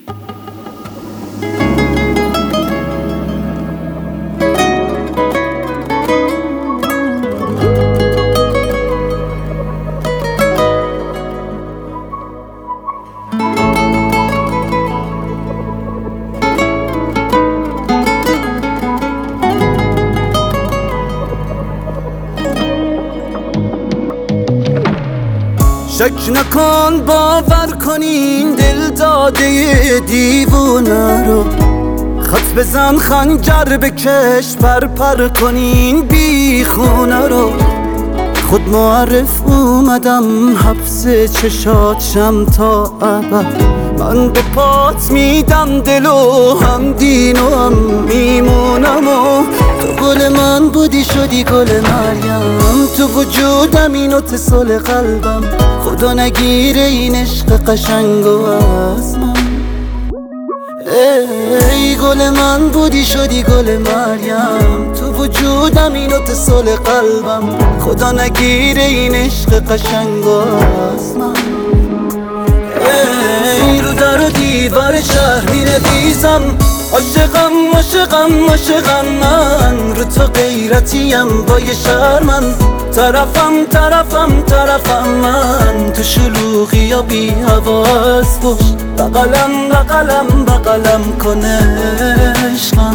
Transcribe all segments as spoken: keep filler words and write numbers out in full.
شک نکن باور کنین دل داده دیوونه رو، خط بزن خنجر بکش پر پر کنین بی خونه رو. خود معرف اومدم حبس چشاتشم تا ابد، من به پات میدم دل و هم دین و هم میمونم و تو گل من بودی شدی گل مریم، تو وجودم این اتصال قلبم، خدا نگیره این عشق قشنگ و از من. ای گل من بودی شدی گل مریم، تو وجودم این اتصال قلبم، خدا نگیره این عشق قشنگ و از من. ای رو در و دیوار شهر می نویسم عاشقم عاشقم عاشقم من، رو تو غیرتیم با یه شرمن، طرفم طرفم طرفم من، تو شلوغی یا بی حواس باش، بغلم بغلم بغلم کن عشقم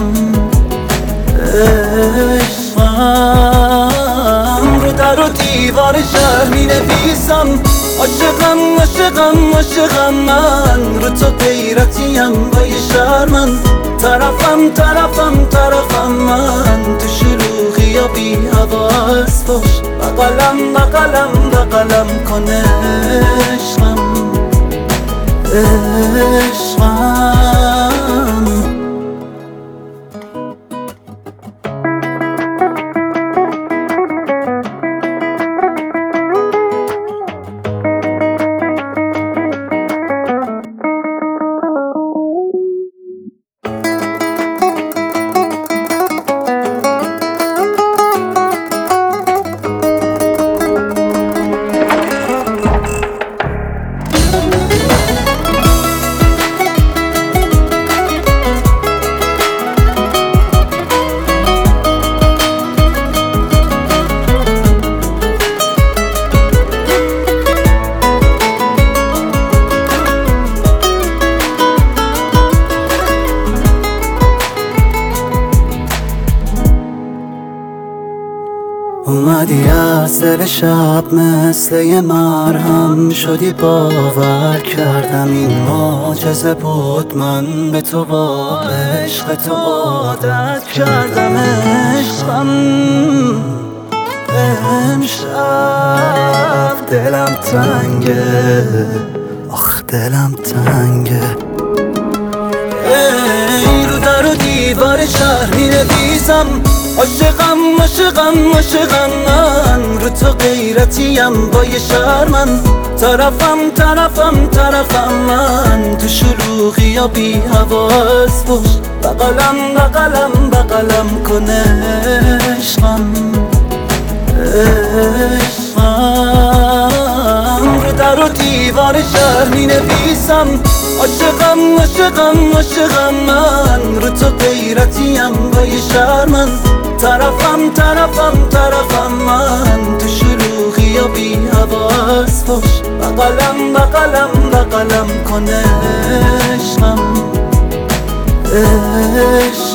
عشقم. رو در و دیوار شهر می نویسم عاشقم عاشقم عاشقم من، رو تو غیرتیم با یه شرمن، طرفم طرفم طرفم من، تو شلوغی یا بی حواس باش، بغلم بغلم بغلم کن عشقم عشقم. اومدی از دل شب مثل یه مرهم شدی، باور کردم این معجزه بود، من به تو با عشق تو عادت کردم. عشقم امشب دلم تنگه، آخ دلم تنگه. ای رو در و دیوار شهر می نویسم عاشقم عاشقم عاشقم من، رو تو غیرتیم با یه شرمن، طرفم طرفم طرفم من، تو شلوغی یا بی حواس باش، بغلم بغلم بغلم کن عشقم عشقم. رو در و دیوار شهر می نویسم عاشقم عاشقم عاشقم من، رو تو غیرتیم با یه شرمن، طرفم طرفم طرفم من، تو شلوغی یا بی حواس باش، بغلم بغلم بغلم کن عشقم عشقم.